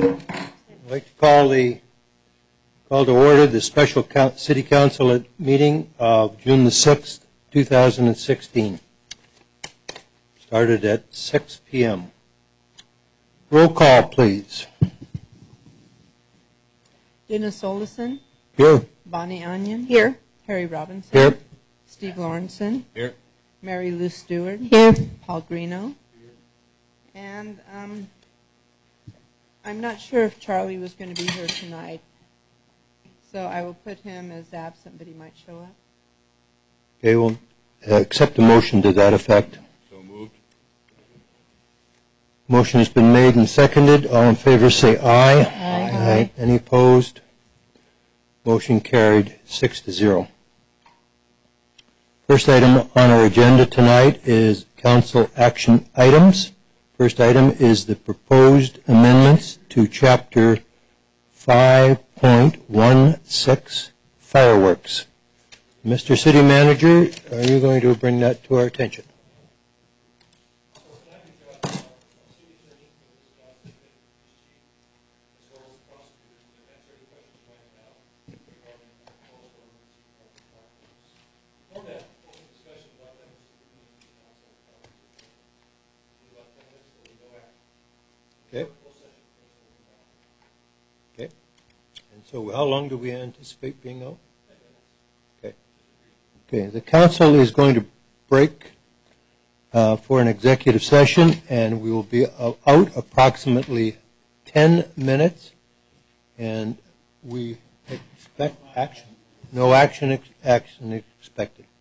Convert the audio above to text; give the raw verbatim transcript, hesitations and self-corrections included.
I'd like to call the call to order the special city council meeting of June the sixth, two thousand sixteen. Started at six p m Roll call, please. Dennis Olison. Here. Bonnie Onion. Here. Harry Robinson. Here. Steve Lawrenson. Here. Mary Lou Stewart. Here. Paul Greeno. Here. And um, I'm not sure if Charlie was going to be here tonight, so I will put him as absent, but he might show up. Okay, well, uh, accept a motion to that effect. So moved. Motion has been made and seconded. All in favor say aye. Aye. Aye. Any opposed? Motion carried six to zero. First item on our agenda tonight is council action items. First item is the proposed amendments to Chapter five point one six fireworks. Mister City Manager, are you going to bring that to our attention? Okay. Okay. And so how long do we anticipate being out? Okay. Okay. The council is going to break uh, for an executive session, and we will be uh, out approximately ten minutes, and we expect action. No action, ex action expected.